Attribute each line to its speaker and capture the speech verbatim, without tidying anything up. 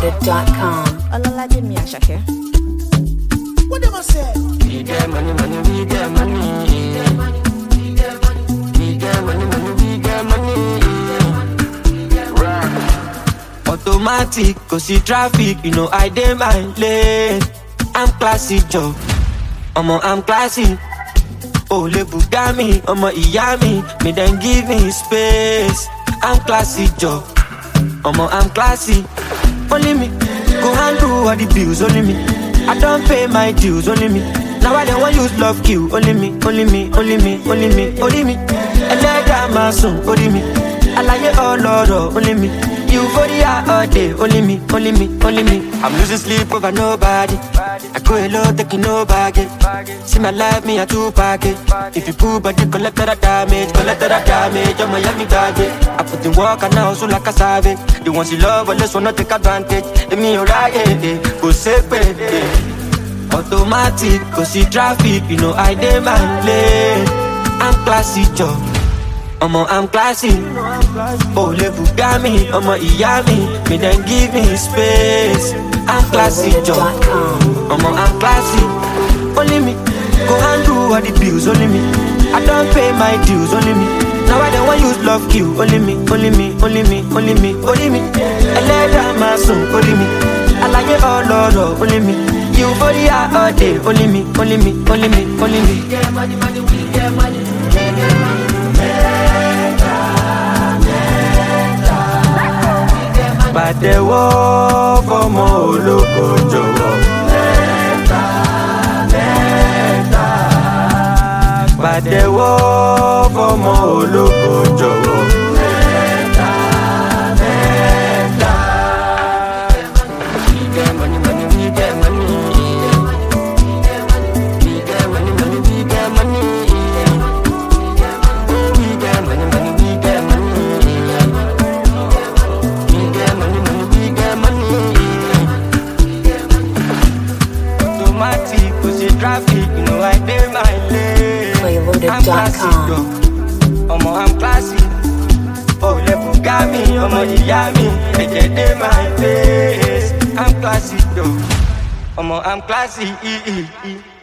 Speaker 1: loaded dot com.
Speaker 2: Olalaje mi Asake.
Speaker 3: What them I say?
Speaker 4: We get money, money, we get money. We get money, we get money. We get money, money, we get money. Right. Automatic, cause see traffic, you know I dey my lane. I'm classy, Joe. Omo, I'm classy. Oh, le Bugami, omo Iyami, me then give me space. I'm classy, Joe. Omo, I'm classy. Only me, go handle all the bills, only me. I don't pay my dues, only me. Now I don't want use love kill, only me, only me, only me, only me, only me. And let that my son, only me. I like it all, Lord, only me. Euphoria all day, only me, only me, only me. I'm losing sleep over nobody. I go hello, taking no baggage. See my life, me a two package. If you pull body, collect that damage, collect that damage. I'm Miami target. I put in work and now so like a savage. The ones you love, but let's wanna take advantage. Let me alright, eh, go safe, eh. Automatic, cause see traffic, you know I dey my lane. I'm classy, Joe. Omo, I'm classy. Oh, le Bugami, omo Iyami, me then give me space. I'm classy, Joe. Omo, I'm classy. Only me, go handle all the bills, only me. I don't pay my dues, only me. Now I don't want use love kill, only me, only me, only me, only me, only me. I let down my son, only me. I like it all, Lord, only me. Euphoria all day, only me, only me, only me, only me. We get money, money, we get money, we get money. Pàtẹ́wọ́ fọmọ ológo jọ̀wọ́. Mẹ́ta, mẹ́ta. Pàtẹ́wọ́ fọmọ ológo jọ̀wọ́. Mẹ́ta, mẹ́ta. We get money, money, we get money. We get money, money, we get money. We get money, money, we get money. Automatic, cause the traffic, you know I dey my lane.
Speaker 1: play loaded
Speaker 4: I'm
Speaker 1: dot
Speaker 4: classy,
Speaker 1: com.
Speaker 4: though. Omo, I'm classy. Oh, le Bugami, omo Iyami, they just dey my face. I'm classy, though. Omo, I'm classy.